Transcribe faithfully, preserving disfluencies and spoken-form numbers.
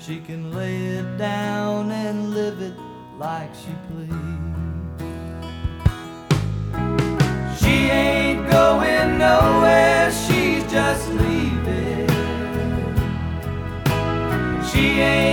She can lay it down and live it like she please. She ain't going nowhere, she's just leaving. She ain't